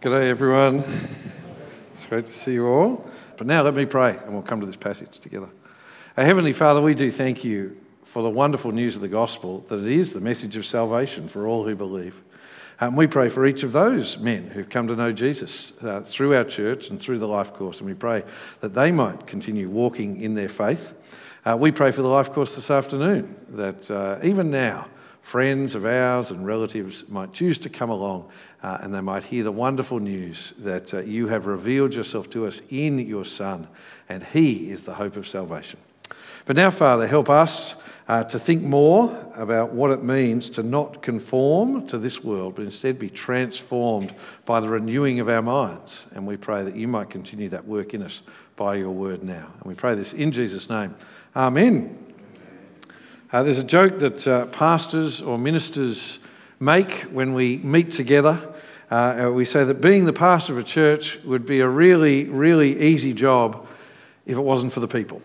G'day everyone. It's great to see you all. But now let me pray and we'll come to this passage together. Our Heavenly Father, we do thank you for the wonderful news of the gospel, that it is the message of salvation for all who believe. We pray for each of those men who've come to know Jesus through our church and through the life course, and we pray that they might continue walking in their faith. We pray for the life course this afternoon, that even now, friends of ours and relatives might choose to come along and they might hear the wonderful news that you have revealed yourself to us in your Son, and He is the hope of salvation. But now, Father, help us to think more about what it means to not conform to this world, but instead be transformed by the renewing of our minds. And we pray that you might continue that work in us by your word now. And we pray this in Jesus' name. Amen. There's a joke that pastors or ministers make when we meet together. We say that being the pastor of a church would be a really, really easy job if it wasn't for the people.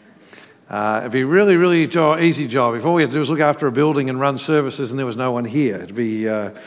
It'd be a really, really easy job if all we had to do was look after a building and run services and there was no one here. It'd be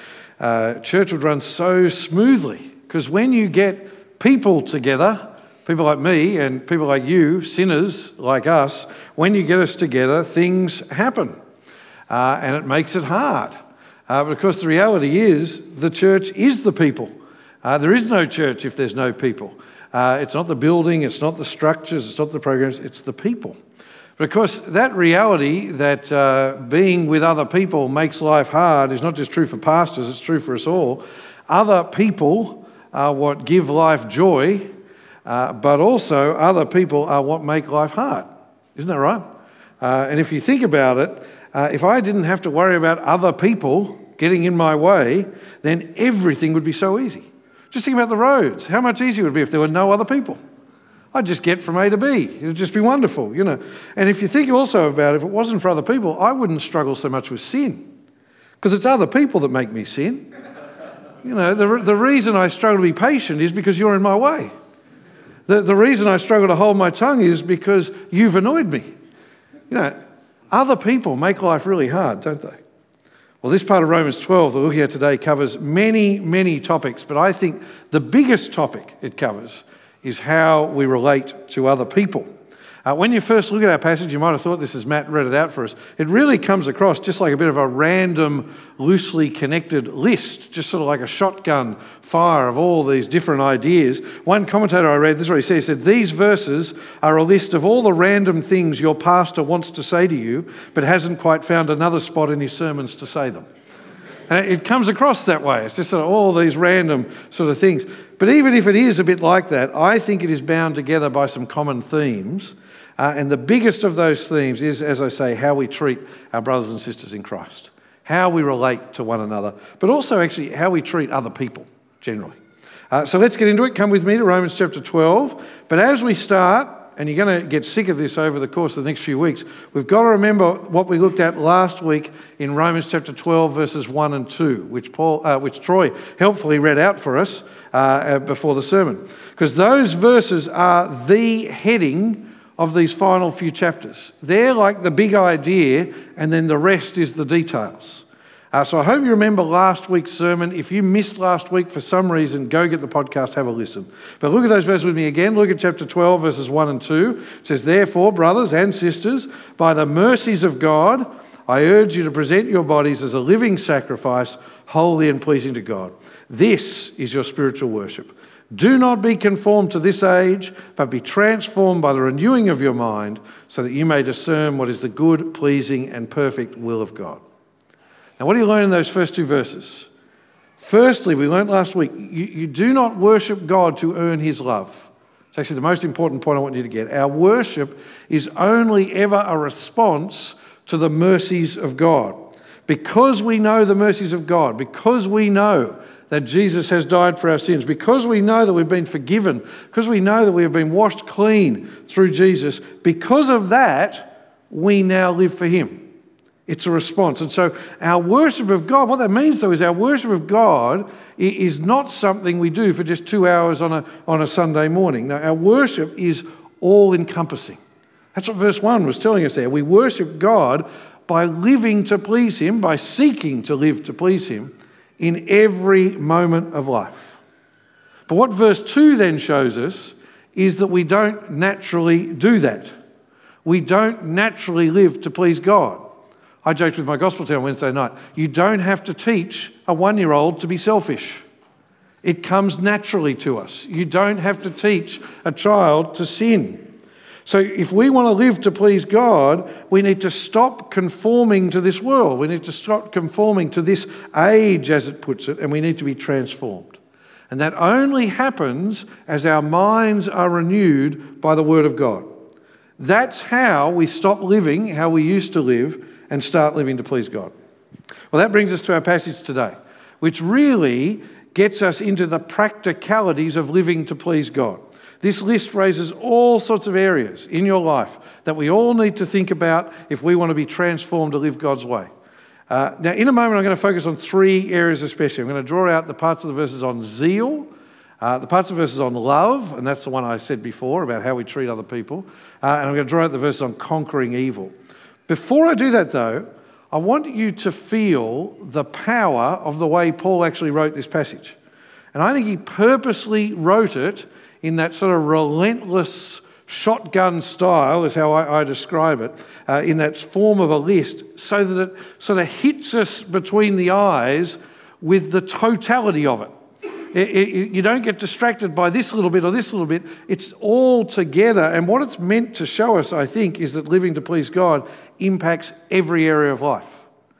church would run so smoothly, because when you get people together, people like me and people like you, sinners like us, when you get us together, things happen. And it makes it hard. But of course, the reality is the church is the people. There is no church if there's no people. It's not the building, it's not the structures, it's not the programs, it's the people. But of course, that reality that being with other people makes life hard is not just true for pastors, it's true for us all. Other people are what give life joy, but also other people are what make life hard. Isn't that right? And if you think about it, if I didn't have to worry about other people getting in my way, then everything would be so easy. Just think about the roads. How much easier it would be if there were no other people? I'd just get from A to B. It would just be wonderful, you know. And if you think also about it, if it wasn't for other people, I wouldn't struggle so much with sin, because it's other people that make me sin. You know, the reason I struggle to be patient is because you're in my way. The reason I struggle to hold my tongue is because you've annoyed me. You know, other people make life really hard, don't they? Well, this part of Romans 12 that we're looking at today covers many, many topics, but I think the biggest topic it covers is how we relate to other people. When you first look at our passage, you might have thought this as Matt read it out for us. It really comes across just like a bit of a random, loosely connected list, just sort of like a shotgun fire of all these different ideas. One commentator I read, this is what he said. He said, these verses are a list of all the random things your pastor wants to say to you, but hasn't quite found another spot in his sermons to say them. And it comes across that way. It's just sort of all these random sort of things. But even if it is a bit like that, I think it is bound together by some common themes. And the biggest of those themes is, as I say, how we treat our brothers and sisters in Christ, how we relate to one another, but also actually how we treat other people generally. So let's get into it. Come with me to Romans chapter 12. But as we start, and you're going to get sick of this over the course of the next few weeks, we've got to remember what we looked at last week in Romans chapter 12, verses 1 and 2, which Troy helpfully read out for us before the sermon. Because those verses are the heading of these final few chapters. They're like the big idea, and then the rest is the details. So I hope you remember last week's sermon. If you missed last week for some reason, go get the podcast, have a listen. But look at those verses with me again. Look at chapter 12, verses 1 and 2. It says, therefore, brothers and sisters, by the mercies of God, I urge you to present your bodies as a living sacrifice, holy and pleasing to God. This is your spiritual worship. Do not be conformed to this age, but be transformed by the renewing of your mind, so that you may discern what is the good, pleasing, and perfect will of God. Now, what do you learn in those first two verses? Firstly, we learned last week, you do not worship God to earn his love. It's actually the most important point I want you to get. Our worship is only ever a response to the mercies of God. Because we know the mercies of God, because we know that Jesus has died for our sins, because we know that we've been forgiven, because we know that we have been washed clean through Jesus, because of that, we now live for him. It's a response. And so our worship of God, what that means though is our worship of God is not something we do for just 2 hours on a Sunday morning. No, our worship is all-encompassing. That's what verse 1 was telling us there. We worship God by living to please him, by seeking to live to please him in every moment of life. But what verse 2 then shows us is that we don't naturally do that. We don't naturally live to please God. I joked with my gospel team on Wednesday night. You don't have to teach a 1-year-old to be selfish. It comes naturally to us. You don't have to teach a child to sin. So if we want to live to please God, we need to stop conforming to this world. We need to stop conforming to this age, as it puts it, and we need to be transformed. And that only happens as our minds are renewed by the Word of God. That's how we stop living how we used to live and start living to please God. Well, that brings us to our passage today, which really gets us into the practicalities of living to please God. This list raises all sorts of areas in your life that we all need to think about if we want to be transformed to live God's way. Now, in a moment, I'm going to focus on 3 areas especially. I'm going to draw out the parts of the verses on zeal, the parts of the verses on love, and that's the one I said before about how we treat other people, and I'm going to draw out the verses on conquering evil. Before I do that, though, I want you to feel the power of the way Paul actually wrote this passage. And I think he purposely wrote it in that sort of relentless shotgun style, is how I describe it, in that form of a list, so that it sort of hits us between the eyes with the totality of it. You don't get distracted by this little bit or this little bit. It's all together. And what it's meant to show us, I think, is that living to please God impacts every area of life.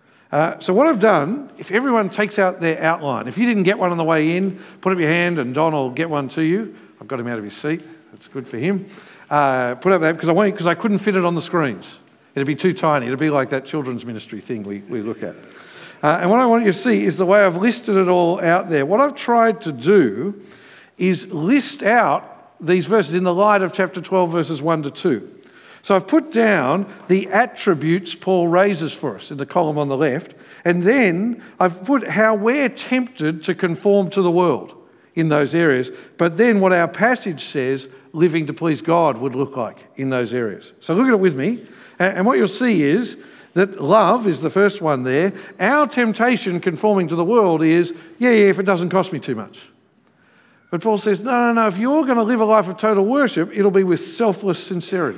So what I've done, if everyone takes out their outline, if you didn't get one on the way in, put up your hand and Don will get one to you. I've got him out of his seat. That's good for him. Put up that because I couldn't fit it on the screens. It'd be too tiny. It'd be like that children's ministry thing we look at. And what I want you to see is the way I've listed it all out there. What I've tried to do is list out these verses in the light of chapter 12, verses 1 to 2. So I've put down the attributes Paul raises for us in the column on the left, and then I've put how we're tempted to conform to the world in those areas, but then what our passage says living to please God would look like in those areas. So look at it with me, and what you'll see is that love is the first one there. Our temptation conforming to the world is, if it doesn't cost me too much. But Paul says, no, if you're going to live a life of total worship, it'll be with selfless sincerity.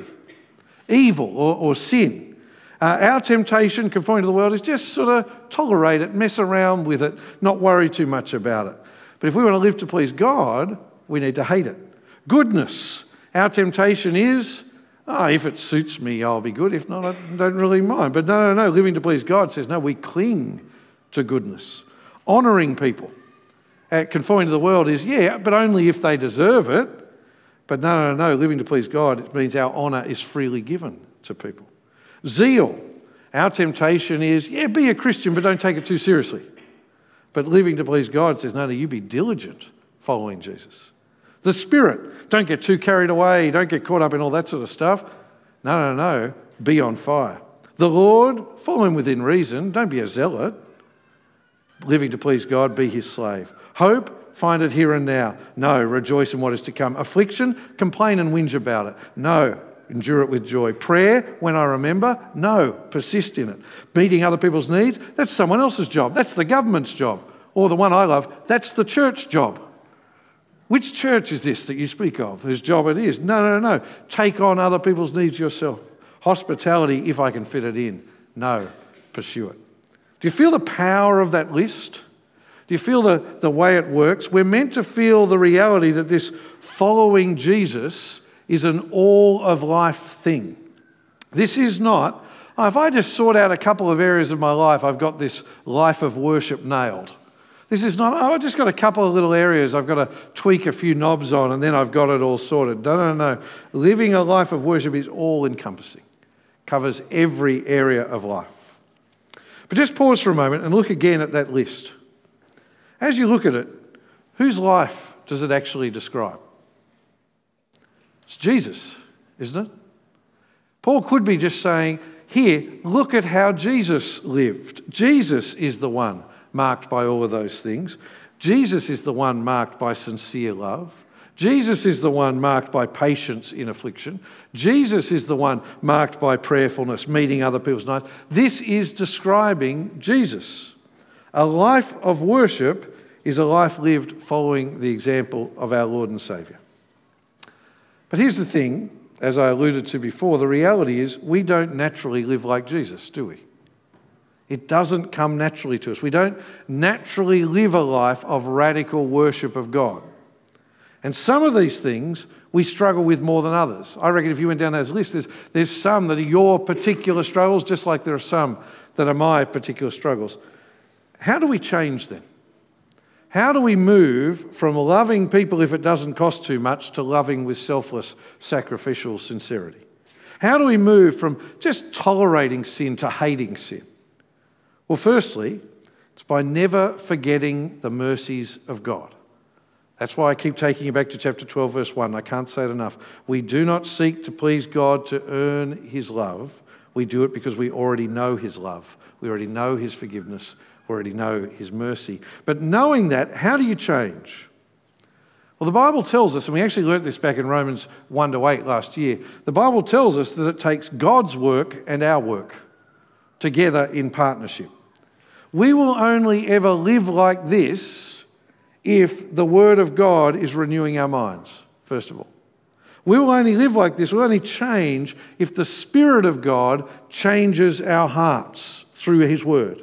Evil or sin. Our temptation conforming to the world is just sort of tolerate it, mess around with it, not worry too much about it. But if we want to live to please God, we need to hate it. Goodness. Our temptation is, if it suits me, I'll be good. If not, I don't really mind. But no. Living to please God says, no, we cling to goodness. Honouring people. Conforming to the world is, but only if they deserve it. But no. Living to please God, it means our honour is freely given to people. Zeal. Our temptation is, be a Christian, but don't take it too seriously. But living to please God says, no, you be diligent following Jesus. The Spirit. Don't get too carried away. Don't get caught up in all that sort of stuff. No. Be on fire. The Lord, follow him within reason. Don't be a zealot. Living to please God, be his slave. Hope, find it here and now. No, rejoice in what is to come. Affliction, complain and whinge about it. No, endure it with joy. Prayer, when I remember. No, persist in it. Meeting other people's needs, that's someone else's job. That's the government's job. Or the one I love, that's the church job. Which church is this that you speak of, whose job it is? No. Take on other people's needs yourself. Hospitality, if I can fit it in. No, pursue it. Do you feel the power of that list? Do you feel the way it works? We're meant to feel the reality that this following Jesus is an all-of-life thing. This is not, if I just sort out a couple of areas of my life, I've got this life of worship nailed. This is not, I've just got a couple of little areas I've got to tweak a few knobs on and then I've got it all sorted. No. Living a life of worship is all-encompassing. Covers every area of life. But just pause for a moment and look again at that list. As you look at it, whose life does it actually describe? It's Jesus, isn't it? Paul could be just saying, here, look at how Jesus lived. Jesus is the one marked by all of those things. Jesus is the one marked by sincere love. Jesus is the one marked by patience in affliction. Jesus is the one marked by prayerfulness, meeting other people's needs. This is describing Jesus. A life of worship is a life lived following the example of our Lord and Saviour. But here's the thing, as I alluded to before, the reality is we don't naturally live like Jesus, do we? It doesn't come naturally to us. We don't naturally live a life of radical worship of God. And some of these things we struggle with more than others. I reckon if you went down those lists, there's some that are your particular struggles, just like there are some that are my particular struggles. How do we change then? How do we move from loving people if it doesn't cost too much to loving with selfless, sacrificial sincerity? How do we move from just tolerating sin to hating sin? Well, firstly, it's by never forgetting the mercies of God. That's why I keep taking you back to chapter 12, verse 1. I can't say it enough. We do not seek to please God to earn his love. We do it because we already know his love. We already know his forgiveness. We already know his mercy. But knowing that, how do you change? Well, the Bible tells us, and we actually learnt this back in Romans 1-8 last year, the Bible tells us that it takes God's work and our work together in partnership. We will only ever live like this if the Word of God is renewing our minds, first of all. We will only live like this, we'll only change if the Spirit of God changes our hearts through his Word.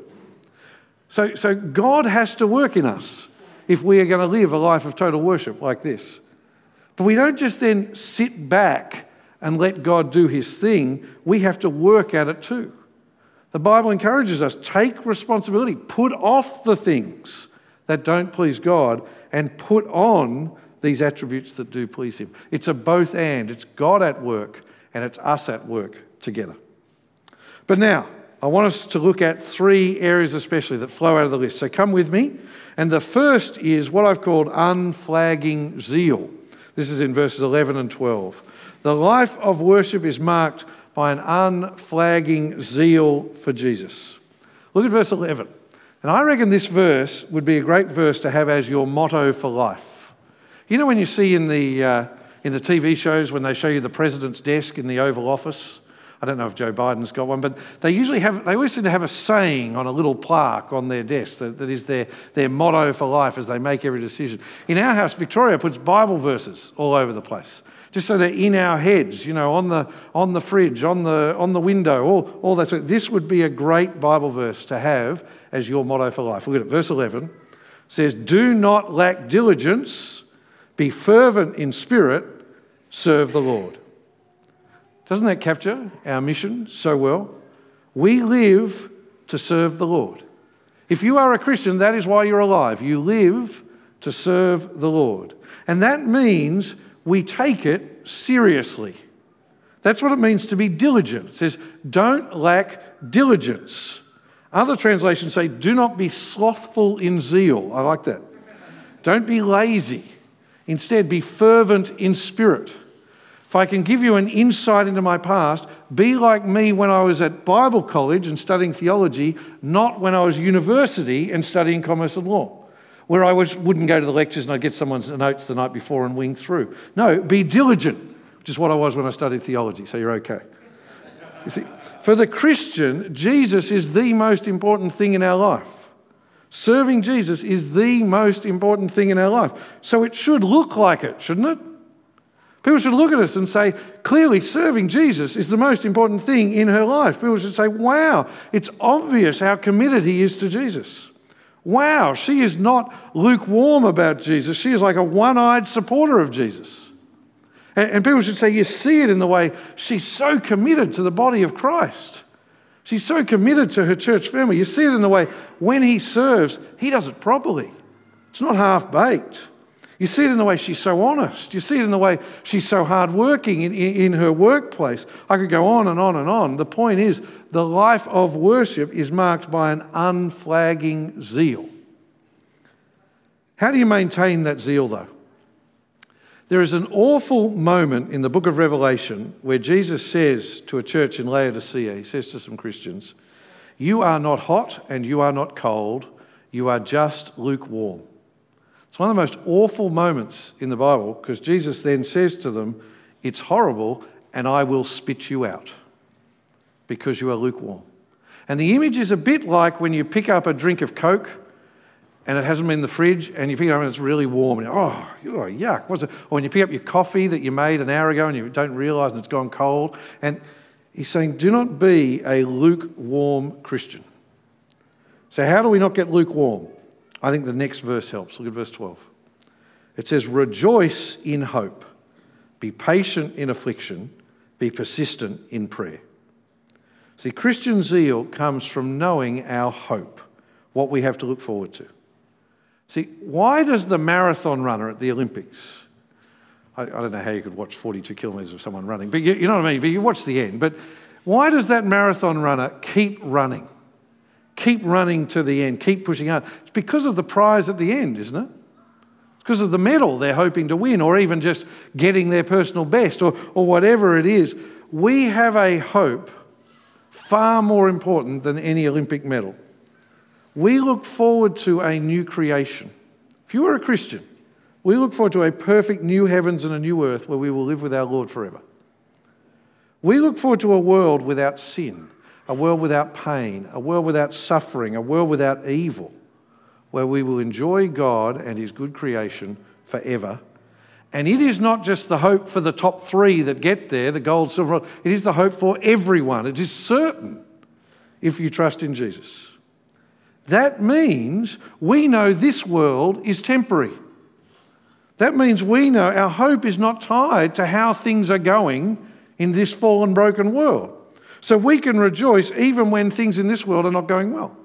So God has to work in us if we are going to live a life of total worship like this. But we don't just then sit back and let God do his thing. We have to work at it too. The Bible encourages us, take responsibility, put off the things that don't please God and put on these attributes that do please him. It's a both and. It's God at work and it's us at work together. But now, I want us to look at three areas especially that flow out of the list. So come with me. And the first is what I've called unflagging zeal. This is in verses 11 and 12. The life of worship is marked by an unflagging zeal for Jesus. Look at verse 11. And I reckon this verse would be a great verse to have as your motto for life. You know when you see in the TV shows when they show you the president's desk in the Oval Office? I don't know if Joe Biden's got one, but they always seem to have a saying on a little plaque on their desk that is their motto for life as they make every decision. In our house, Victoria puts Bible verses all over the place, just so they're in our heads, on the fridge, on the window, all that. So this would be a great Bible verse to have as your motto for life. Look at it. Verse 11 says, "Do not lack diligence, be fervent in spirit, serve the Lord." Doesn't that capture our mission so well? We live to serve the Lord. If you are a Christian, that is why you're alive. You live to serve the Lord. And that means we take it seriously. That's what it means to be diligent. It says, don't lack diligence. Other translations say, do not be slothful in zeal. I like that. Don't be lazy. Instead, be fervent in spirit. If I can give you an insight into my past, be like me when I was at Bible college and studying theology, not when I was at university and studying commerce and law, where I wouldn't go to the lectures and I'd get someone's notes the night before and wing through. No, be diligent, which is what I was when I studied theology, so you're okay. You see, for the Christian, Jesus is the most important thing in our life. Serving Jesus is the most important thing in our life. So it should look like it, shouldn't it? People should look at us and say, clearly serving Jesus is the most important thing in her life. People should say, wow, it's obvious how committed he is to Jesus. Wow, she is not lukewarm about Jesus. She is like a one-eyed supporter of Jesus. And people should say, you see it in the way she's so committed to the body of Christ. She's so committed to her church family. You see it in the way when he serves, he does it properly. It's not half-baked. You see it in the way she's so honest. You see it in the way she's so hardworking in her workplace. I could go on and on and on. The point is, the life of worship is marked by an unflagging zeal. How do you maintain that zeal, though? There is an awful moment in the book of Revelation where Jesus says to a church in Laodicea, he says to some Christians, you are not hot and you are not cold, you are just lukewarm. It's one of the most awful moments in the Bible because Jesus then says to them, it's horrible and I will spit you out because you are lukewarm. And the image is a bit like when you pick up a drink of Coke and it hasn't been in the fridge, and you pick it up and it's really warm, and yuck, what's it? Or when you pick up your coffee that you made an hour ago and you don't realise and it's gone cold. And he's saying, do not be a lukewarm Christian. So how do we not get lukewarm? I think the next verse helps. Look at verse 12. It says, rejoice in hope, be patient in affliction, be persistent in prayer. See, Christian zeal comes from knowing our hope, what we have to look forward to. See, why does the marathon runner at the Olympics, I don't know how you could watch 42 kilometres of someone running, but you know what I mean, but you watch the end, but why does that marathon runner keep running? Keep running to the end, keep pushing on. It's because of the prize at the end, isn't it? It's because of the medal they're hoping to win, or even just getting their personal best, or whatever it is. We have a hope far more important than any Olympic medal. We look forward to a new creation. If you are a Christian, we look forward to a perfect new heavens and a new earth where we will live with our Lord forever. We look forward to a world without sin, a world without pain, a world without suffering, a world without evil, where we will enjoy God and his good creation forever. And it is not just the hope for the top 3 that get there, the gold, silver, it is the hope for everyone. It is certain if you trust in Jesus. That means we know this world is temporary. That means we know our hope is not tied to how things are going in this fallen, broken world. So we can rejoice even when things in this world are not going well.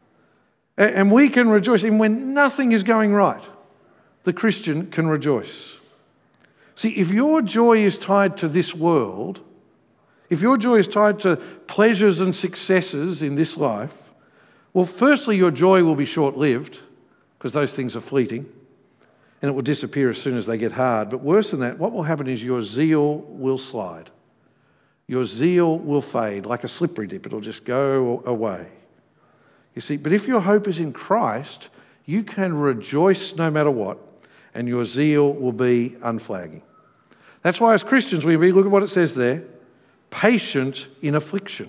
And we can rejoice even when nothing is going right. The Christian can rejoice. See, if your joy is tied to this world, if your joy is tied to pleasures and successes in this life, well, firstly, your joy will be short-lived because those things are fleeting and it will disappear as soon as they get hard. But worse than that, what will happen is your zeal will slide. Your zeal will fade like a slippery dip. It'll just go away. You see, but if your hope is in Christ, you can rejoice no matter what, and your zeal will be unflagging. That's why as Christians, we look at what it says there, patient in affliction.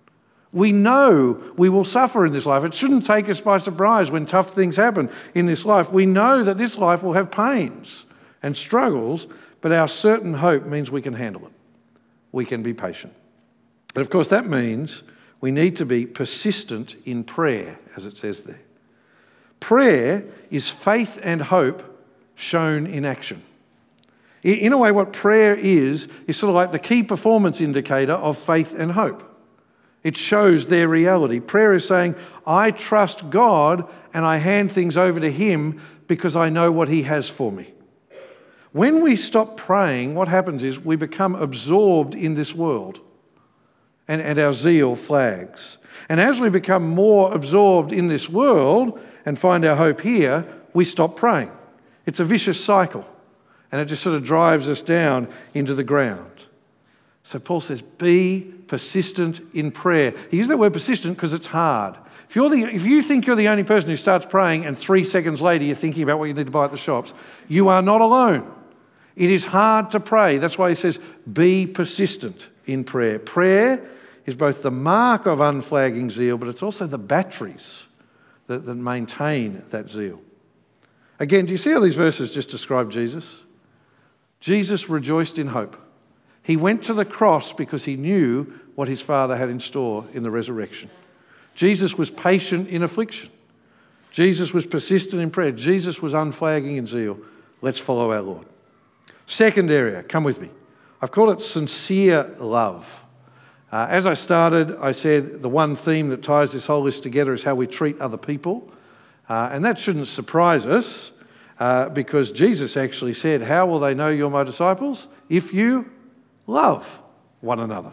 We know we will suffer in this life. It shouldn't take us by surprise when tough things happen in this life. We know that this life will have pains and struggles, but our certain hope means we can handle it. We can be patient. And of course, that means we need to be persistent in prayer, as it says there. Prayer is faith and hope shown in action. In a way, what prayer is sort of like the key performance indicator of faith and hope. It shows their reality. Prayer is saying, I trust God and I hand things over to him because I know what he has for me. When we stop praying, what happens is we become absorbed in this world and our zeal flags. And as we become more absorbed in this world and find our hope here, we stop praying. It's a vicious cycle and it just sort of drives us down into the ground. So Paul says, be persistent in prayer. He uses that word persistent because it's hard. If you think you're the only person who starts praying and 3 seconds later you're thinking about what you need to buy at the shops, you are not alone. It is hard to pray. That's why he says, be persistent in prayer. Prayer is both the mark of unflagging zeal, but it's also the batteries that maintain that zeal. Again, do you see how these verses just describe Jesus? Jesus rejoiced in hope. He went to the cross because he knew what his Father had in store in the resurrection. Jesus was patient in affliction. Jesus was persistent in prayer. Jesus was unflagging in zeal. Let's follow our Lord. Second area, come with me. I've called it sincere love. As I started, I said the one theme that ties this whole list together is how we treat other people. And that shouldn't surprise us because Jesus actually said, how will they know you're my disciples? If you love one another.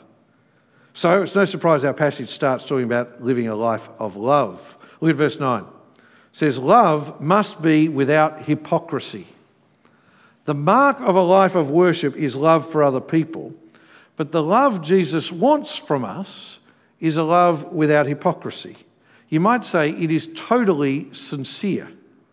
So it's no surprise our passage starts talking about living a life of love. Look at verse 9. It says, love must be without hypocrisy. The mark of a life of worship is love for other people, but the love Jesus wants from us is a love without hypocrisy. You might say it is totally sincere.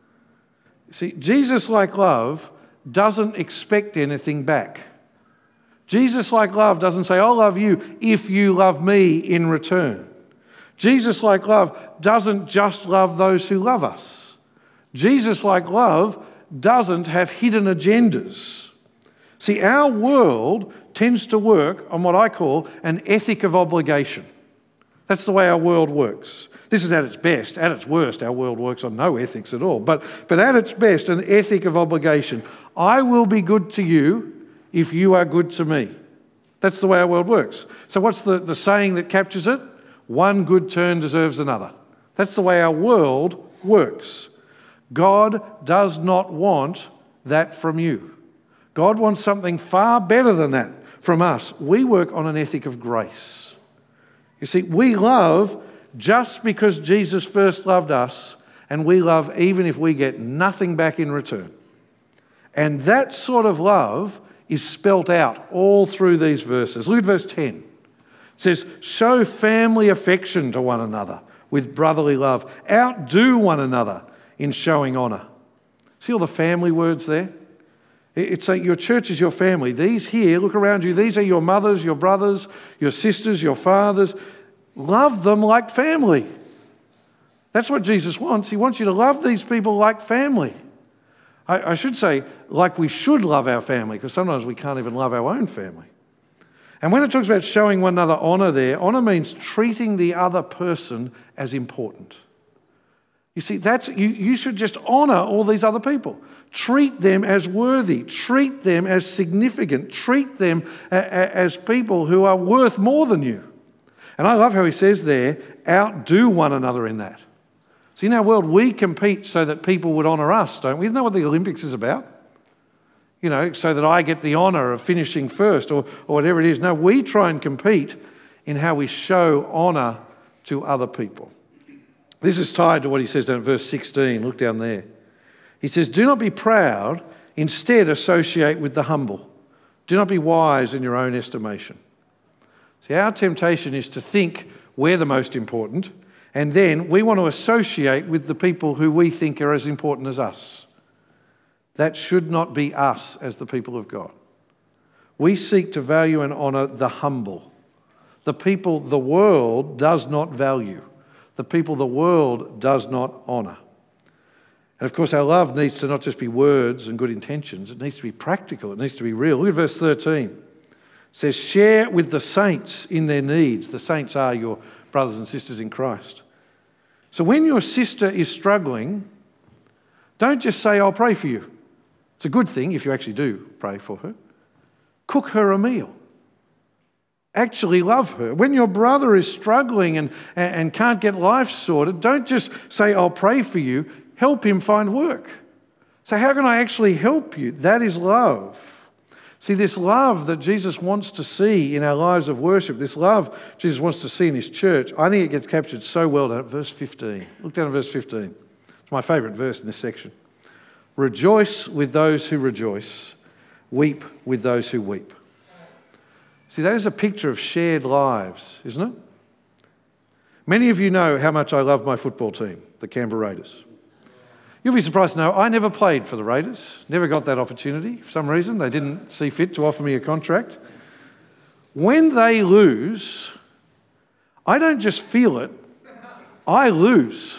See, Jesus-like love doesn't expect anything back. Jesus-like love doesn't say, I'll love you if you love me in return. Jesus-like love doesn't just love those who love us. Jesus-like love doesn't have hidden agendas. See, our world tends to work on what I call an ethic of obligation. That's the way our world works. This is at its best. At its worst, our world works on no ethics at all. But at its best, an ethic of obligation. I will be good to you if you are good to me. That's the way our world works. So what's the saying that captures it? One good turn deserves another. That's the way our world works. God does not want that from you. God wants something far better than that from us. We work on an ethic of grace. You see, we love just because Jesus first loved us, and we love even if we get nothing back in return. And that sort of love is spelt out all through these verses. Look at verse 10. It says, show family affection to one another with brotherly love. Outdo one another in showing honour. See all the family words there? It's like your church is your family. These here, look around you, these are your mothers, your brothers, your sisters, your fathers. Love them like family. That's what Jesus wants. He wants you to love these people like family. I should say, like we should love our family, because sometimes we can't even love our own family. And when it talks about showing one another honour there, honour means treating the other person as important. You see, you should just honour all these other people. Treat them as worthy. Treat them as significant. Treat them as people who are worth more than you. And I love how he says there, outdo one another in that. See, in our world, we compete so that people would honour us, don't we? Isn't that what the Olympics is about? You know, so that I get the honour of finishing first or whatever it is. No, we try and compete in how we show honour to other people. This is tied to what he says down in verse 16. Look down there. He says, do not be proud, instead associate with the humble. Do not be wise in your own estimation. See, our temptation is to think we're the most important, and then we want to associate with the people who we think are as important as us. That should not be us as the people of God. We seek to value and honour the humble, the people the world does not value, the people the world does not honour. And of course, our love needs to not just be words and good intentions, it needs to be practical, it needs to be real. Look at verse 13. It says, share with the saints in their needs. The saints are your brothers and sisters in Christ. So when your sister is struggling, don't just say, I'll pray for you. It's a good thing if you actually do pray for her. Cook her a meal. Actually love her. When your brother is struggling and can't get life sorted, don't just say, I'll pray for you. Help him find work. So how can I actually help you? That is love. See, this love that Jesus wants to see in our lives of worship, this love Jesus wants to see in his church, I think it gets captured so well down at verse 15. Look down at verse 15. It's my favourite verse in this section. Rejoice with those who rejoice. Weep with those who weep. See, that is a picture of shared lives, isn't it? Many of you know how much I love my football team, the Canberra Raiders. You'll be surprised to know I never played for the Raiders, never got that opportunity. For some reason, they didn't see fit to offer me a contract. When they lose, I don't just feel it, I lose.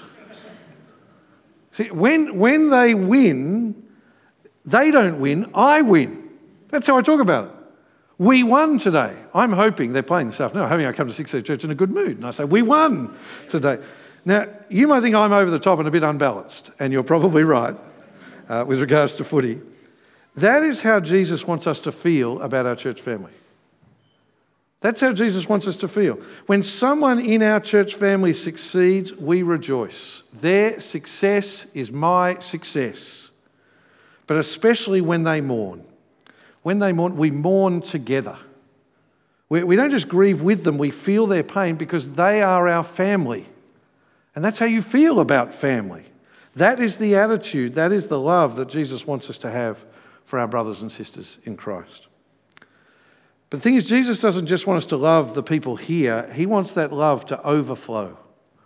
See, when they win, they don't win, I win. That's how I talk about it. We won today. I'm hoping they're playing this afternoon. I'm hoping I come to Six Day Church in a good mood. And I say, we won today. Now, you might think I'm over the top and a bit unbalanced, and you're probably right with regards to footy. That is how Jesus wants us to feel about our church family. That's how Jesus wants us to feel. When someone in our church family succeeds, we rejoice. Their success is my success. But especially when they mourn. When they mourn, we mourn together. We don't just grieve with them, we feel their pain because they are our family. And that's how you feel about family. That is the attitude, that is the love that Jesus wants us to have for our brothers and sisters in Christ. But the thing is, Jesus doesn't just want us to love the people here, he wants that love to overflow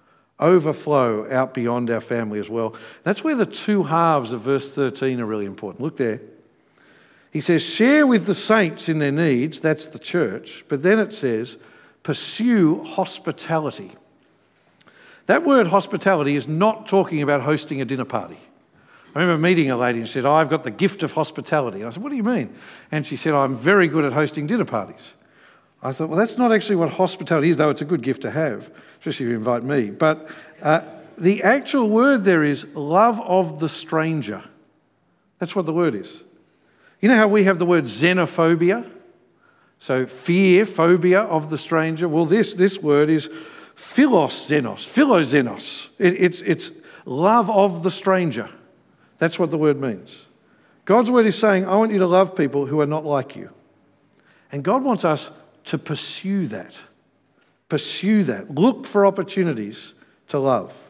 out beyond our family as well. That's where the two halves of verse 13 are really important. Look there. He says, share with the saints in their needs, that's the church, but then it says, pursue hospitality. That word hospitality is not talking about hosting a dinner party. I remember meeting a lady and she said, I've got the gift of hospitality. I said, what do you mean? And she said, I'm very good at hosting dinner parties. I thought, well, that's not actually what hospitality is, though it's a good gift to have, especially if you invite me. But the actual word there is love of the stranger. That's what the word is. You know how we have the word xenophobia? So fear, phobia of the stranger. Well, this word is philoxenos. It's love of the stranger. That's what the word means. God's word is saying, I want you to love people who are not like you. And God wants us to pursue that. Pursue that. Look for opportunities to love.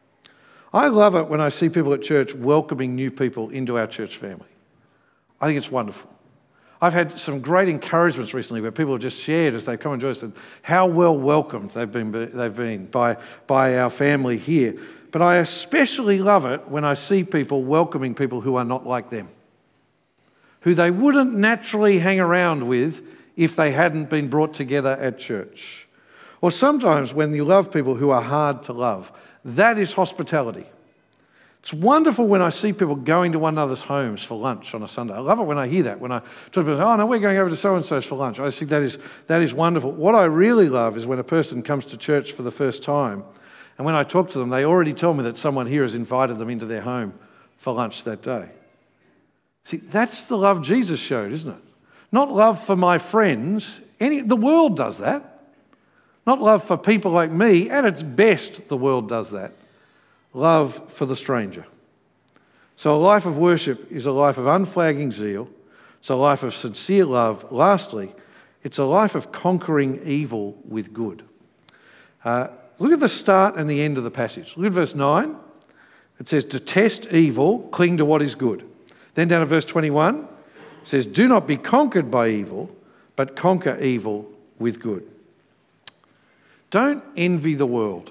I love it when I see people at church welcoming new people into our church family. I think it's wonderful. I've had some great encouragements recently where people have just shared as they've come and joined us how well welcomed they've been by our family here. But I especially love it when I see people welcoming people who are not like them, who they wouldn't naturally hang around with if they hadn't been brought together at church. Or sometimes when you love people who are hard to love, that is hospitality. It's wonderful when I see people going to one another's homes for lunch on a Sunday. I love it when I hear that. When I talk to people, oh no, we're going over to so-and-so's for lunch. I think that is wonderful. What I really love is when a person comes to church for the first time, and when I talk to them, they already tell me that someone here has invited them into their home for lunch that day. See, that's the love Jesus showed, isn't it? Not love for my friends. The world does that. Not love for people like me. At its best, the world does that. Love for the stranger. So a life of worship is a life of unflagging zeal. It's a life of sincere love. Lastly, it's a life of conquering evil with good. Look at the start and the end of the passage. Look at verse 9. It says, detest evil, cling to what is good. Then down to verse 21, it says, do not be conquered by evil, but conquer evil with good. Don't envy the world.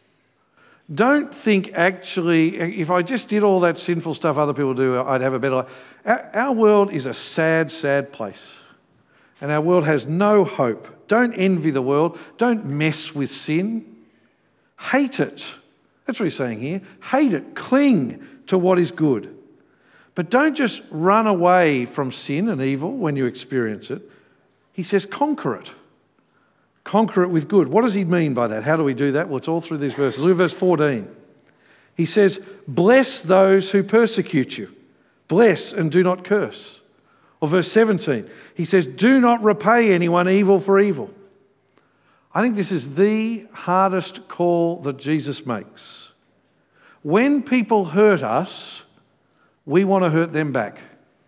Don't think actually, if I just did all that sinful stuff other people do, I'd have a better life. Our world is a sad, sad place. And our world has no hope. Don't envy the world. Don't mess with sin. Hate it. That's what he's saying here. Hate it. Cling to what is good. But don't just run away from sin and evil when you experience it. He says conquer it. Conquer it with good. What does he mean by that? How do we do that? Well, it's all through these verses. Look at verse 14. He says, bless those who persecute you. Bless and do not curse. Or verse 17, he says, do not repay anyone evil for evil. I think this is the hardest call that Jesus makes. When people hurt us, we want to hurt them back.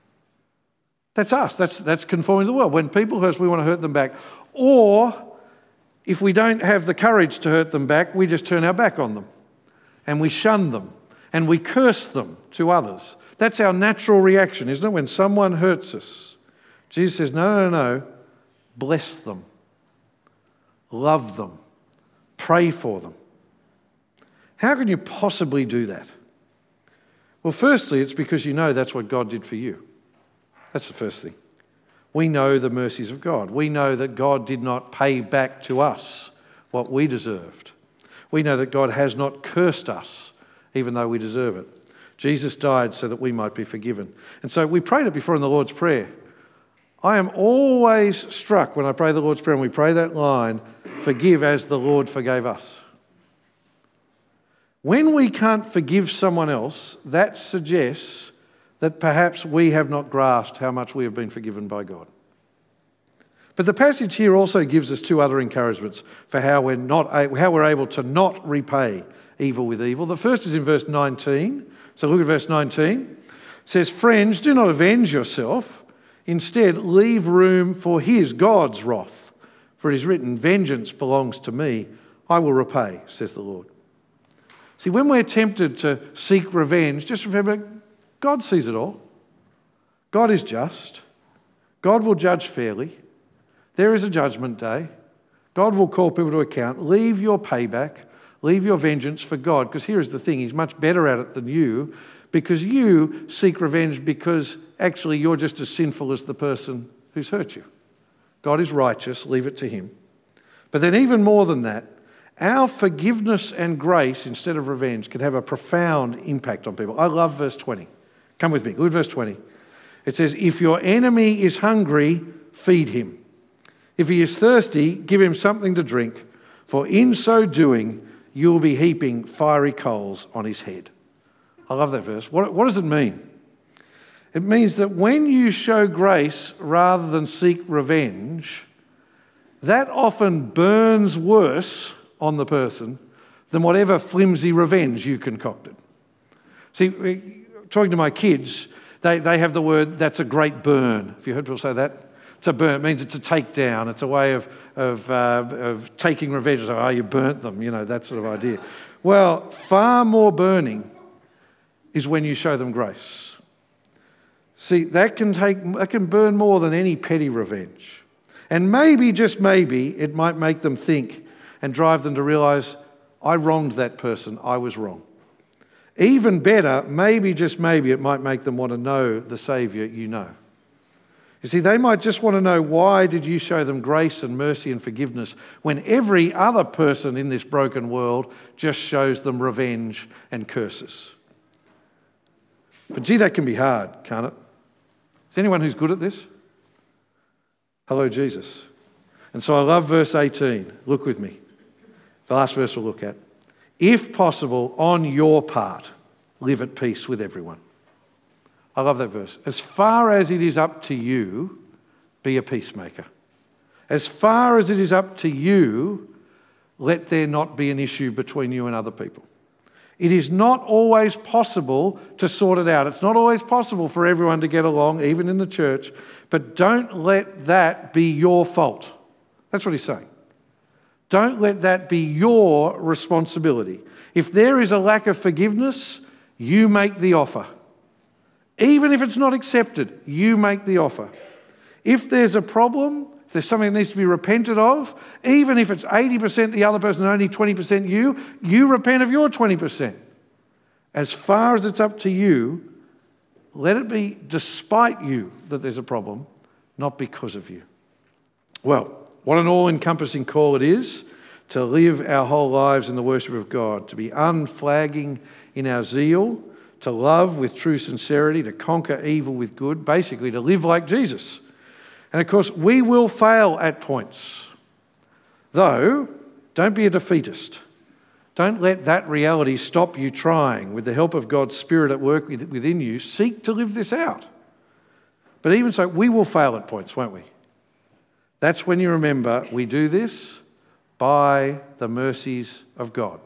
That's us. That's conforming to the world. When people hurt us, we want to hurt them back. Or if we don't have the courage to hurt them back, we just turn our back on them and we shun them and we curse them to others. That's our natural reaction, isn't it? When someone hurts us, Jesus says, no, bless them, love them, pray for them. How can you possibly do that? Well, firstly, it's because you know that's what God did for you. That's the first thing. We know the mercies of God. We know that God did not pay back to us what we deserved. We know that God has not cursed us, even though we deserve it. Jesus died so that we might be forgiven. And so we prayed it before in the Lord's Prayer. I am always struck when I pray the Lord's Prayer and we pray that line, forgive as the Lord forgave us. When we can't forgive someone else, that suggests that perhaps we have not grasped how much we have been forgiven by God. But the passage here also gives us two other encouragements for how we're able to not repay evil with evil. The first is in verse 19. So look at verse 19. It says, friends, do not avenge yourself. Instead, leave room for God's wrath. For it is written, vengeance belongs to me. I will repay, says the Lord. See, when we're tempted to seek revenge, just remember, God sees it all. God is just. God will judge fairly. There is a judgment day. God will call people to account. Leave your payback, leave your vengeance for God. Because here is the thing, he's much better at it than you, because you seek revenge because actually you're just as sinful as the person who's hurt you. God is righteous, leave it to him. But then even more than that, Our forgiveness and grace, instead of revenge, can have a profound impact on people. I love verse 20. Come with me. Look at verse 20. It says, if your enemy is hungry, feed him. If he is thirsty, give him something to drink, for in so doing, you will be heaping fiery coals on his head. I love that verse. What does it mean? It means that when you show grace rather than seek revenge, that often burns worse on the person than whatever flimsy revenge you concocted. See, talking to my kids, they have the word, that's a great burn. Have you heard people say that? It's a burn. It means it's a takedown. It's a way of taking revenge. So, you burnt them, that sort of idea. Well, far more burning is when you show them grace. See, that can burn more than any petty revenge. And maybe, just maybe, it might make them think and drive them to realise, I wronged that person, I was wrong. Even better, maybe, just maybe, it might make them want to know the Saviour you know. You see, they might just want to know, why did you show them grace and mercy and forgiveness when every other person in this broken world just shows them revenge and curses? But gee, that can be hard, can't it? Is anyone who's good at this? Hello, Jesus. And so I love verse 18. Look with me. The last verse we'll look at. If possible, on your part, live at peace with everyone. I love that verse. As far as it is up to you, be a peacemaker. As far as it is up to you, let there not be an issue between you and other people. It is not always possible to sort it out. It's not always possible for everyone to get along, even in the church. But don't let that be your fault. That's what he's saying. Don't let that be your responsibility. If there is a lack of forgiveness, you make the offer. Even if it's not accepted, you make the offer. If there's a problem, if there's something that needs to be repented of, even if it's 80% the other person and only 20% you repent of your 20%. As far as it's up to you, let it be despite you that there's a problem, not because of you. Well, what an all-encompassing call it is to live our whole lives in the worship of God, to be unflagging in our zeal, to love with true sincerity, to conquer evil with good, basically to live like Jesus. And of course, we will fail at points. Though, don't be a defeatist. Don't let that reality stop you trying. With the help of God's Spirit at work within you, seek to live this out. But even so, we will fail at points, won't we? That's when you remember we do this by the mercies of God.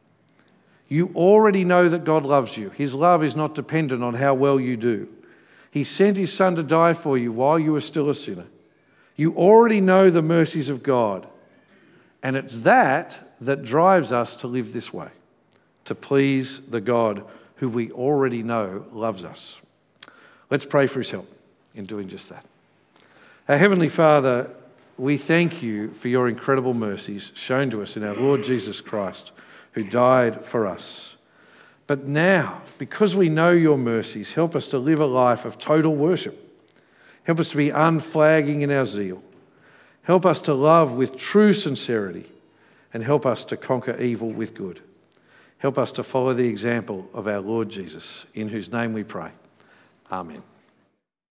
You already know that God loves you. His love is not dependent on how well you do. He sent his Son to die for you while you were still a sinner. You already know the mercies of God. And it's that drives us to live this way, to please the God who we already know loves us. Let's pray for his help in doing just that. Our Heavenly Father, we thank you for your incredible mercies shown to us in our Lord Jesus Christ, who died for us. But now, because we know your mercies, help us to live a life of total worship. Help us to be unflagging in our zeal. Help us to love with true sincerity, and help us to conquer evil with good. Help us to follow the example of our Lord Jesus, in whose name we pray. Amen.